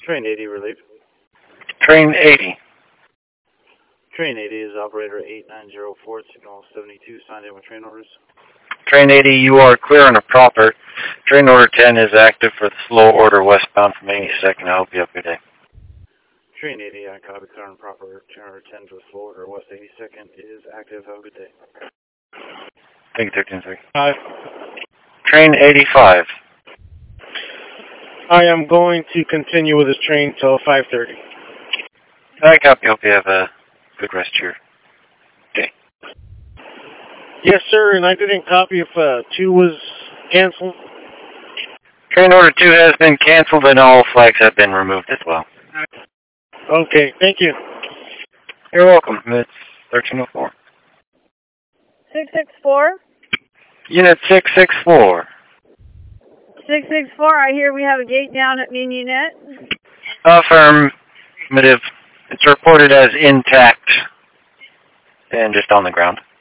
Train 80, relief. Train 80. Train 80 is operator 8904, signal 72, signed in with train orders. Train 80, you are clear and proper. Train order 10 is active for the slow order westbound from 82nd. I hope you have a good day. Train 80, I copy, clear and proper. Train order 10 for the slow order west 82nd is active. Have a good day. Thank you, 13-3. Hi. Train 85. I am going to continue with this train till 5:30. I copy. Hope you have a good rest of your day. Yes, sir, and I didn't copy if 2 was canceled. Train order 2 has been canceled and all flags have been removed as well. Okay, thank you. You're welcome. It's 1304. 664? Unit 664. 664, I hear we have a gate down at Minionette. Affirmative. It's reported as intact and just on the ground.